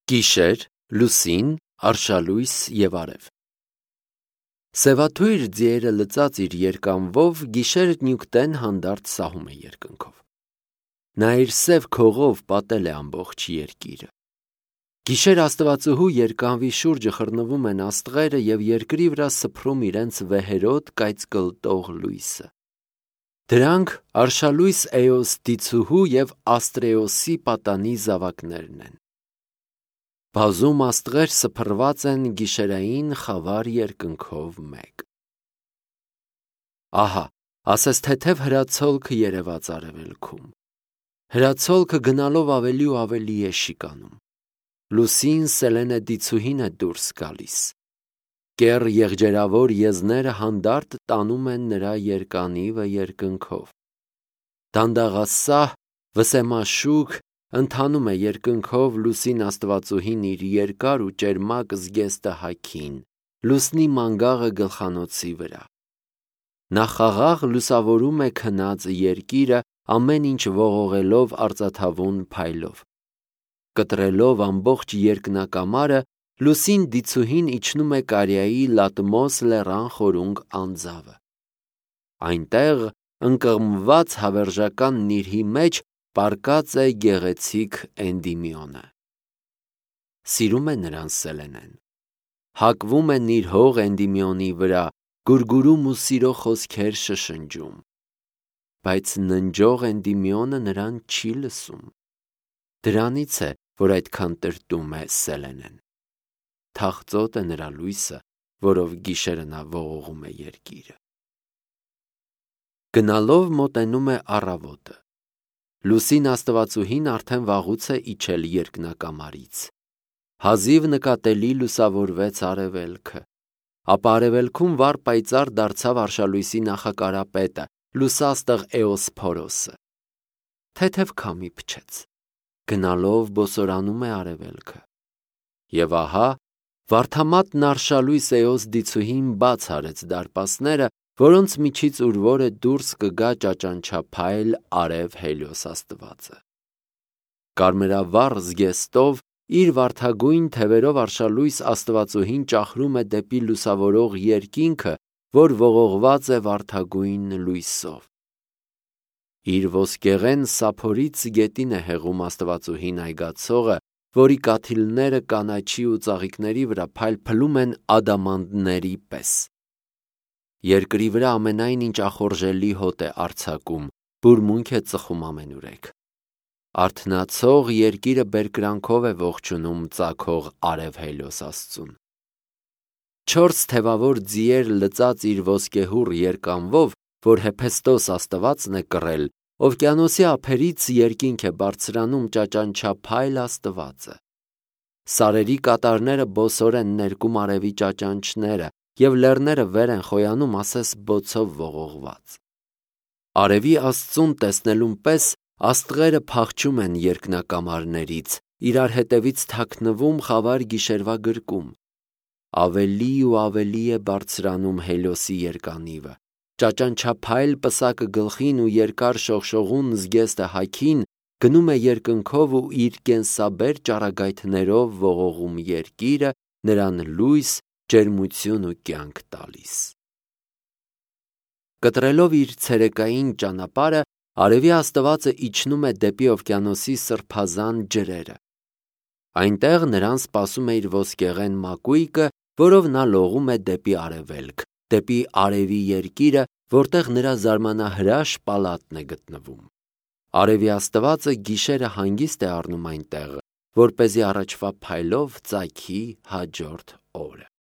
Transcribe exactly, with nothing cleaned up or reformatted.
Գիշեր, լուսին, արշալույս և արև։ Սևաթույր ձիերը լծած իր երկանվով գիշերը նյութեն հանդարտ սահում է երկնքով։ Նա իր սև քողով պատել է ամբողջ երկիրը։ Գիշեր աստվածուհու երկանվի շուրջը խռնվում են աստղերը և երկրի վրա սփռում իրենց վեհերոտ կայծկլտող լույսը։ Դրանք արշալույս Էոս դիցուհու և Աստրեոսի պատանի զավակներն են։ Բազում աստղեր սփռված են գիշերային խավար երկնքով մեկ։ Ահա, ասես թեթև հրացոլքը երևաց արևելքում։ Հրացոլքը գնալով ավելի ու ավելի է շիկանում։ Լուսին Սելենե դիցուհին է դուրս գալիս։ Կեռ եղջերավոր եզները հանդարտ տանում են նրա երկանիվը երկնքով։ Դանդաղասահ, վսեմաշուք ընթանում է երկնքով լուսին աստվածուհին իր երկար ու ճերմակ զգեստը հագին, լուսնի մանգաղը գլխանոցի վրա։ Նա խաղաղ լուսավորում է քնած երկիրը, ամեն ինչ ողողելով արծաթավուն փայլով։ Կտրելով ամբողջ երկնակամարը, լուսին դիցուհին իջնում է Կարիայի Լատմոս լեռան խորունգ անձավը։ Այնտեղ, ընկղմված հավերժական նիրհի մեջ, պառկած է գեղեցիկ Էնդիմիոնը։ Սիրում է նրան Սելենեն։ Հակվում է նիրհող Էնդիմիոնի վրա, գուրգուրում ու սիրո խոսքեր շշնջում։ Բայց ննջող Էնդիմիոնը նրան չի լսում։ Դրանից է, որ այդքան տրտում է Սելենեն։ Թախծոտ է նրա լույսը, որով գիշերը նա ողողում է երկիրը։ Գնալով մոտենում է առավոտը։ Լուսին աստվածուհին արդեն վաղուց է իջել երկնակամարից։ Հազիվ նկատելի լուսավորվեց արևելքը։ Ապա արևելքում վառ պայծառ դարձավ արշալույսի նախակարապետը, լուսաստղ Էոսփորոսը։ Թեթև քամի փչեց։ Գնալով բոսորանում է արևելքը։ Եվ ահա, վարդամատն արշալույս Էոս դիցուհին բաց արեց դարպասները, որոնց միջից ուրվորը դուրս կգա ճաճանչափայլ արև Հելիոս աստվածը։ Կարմրավառ զգեստով իր վարդագույն թևերով արշալույս աստվածուհին ճախրում է դեպի լուսավորող երկինքը, որ ողողված է վարդագույն լույսով։ Իր ոսկեղեն սափորից գետին է հեղում աստվածուհին այգացողը, որի կաթիլները կանաչի ու ծաղիկների վրա փայլփլում են ադամանդների պես։ Երկրի վրա ամենայն ինչ ախորժելի հոտ է արձակում, բուրմունք է ծխում ամենուրեք։ Արթնացող երկիրը բերկրանքով է ողջունում ծագող արև Հելիոս աստծուն։ Չորս թևավոր ձիեր լծած իր ոսկեհուռ երկանվով, որ Հեփեստոս աստվածն է կռել, օվկիանոսի ափերից երկինք է բարձրանում ճաճանչափայլ աստվածը։ Սարերի կատարները բոսոր են ներկում արևի ճաճանչները, և լեռները վեր են խոյանում ասես բոցով ողողված։ Արևի աստծուն տեսնելուն պես աստղերը փախչում են երկնակամարներից, իրար հետևից թաքնվում խավար գիշերվա գրկում։ Ավելի ու ավելի է բարձրանում Հելիոսի երկանիվը։ Ճաճանչափայլ պսակը գլխին ու երկար շողշողուն զգեստը հագին, գնում է երկնքով ու իր կենսաբեր ճառագայթներով ողողում երկիրը, նրան լույս, ջերմություն ու կյանք տալիս։ Կտրելով իր ցերեկային ճանապարհը, արևի աստվածը իջնում է դեպի օվկիանոսի սրբազան ջրերը։ Այնտեղ նրան սպասում է իր ոսկեղեն մակույկը, որով նա լողում է դեպի արևելք, դեպի արևի երկիրը, որտեղ նրա զարմանահրաշ պալատն է գտնվում։ Արևի աստվածը գիշերը հանգիստ է առնում այնտեղ, որպեսզի առաջվա փայլով ծագի հաջորդ օրը։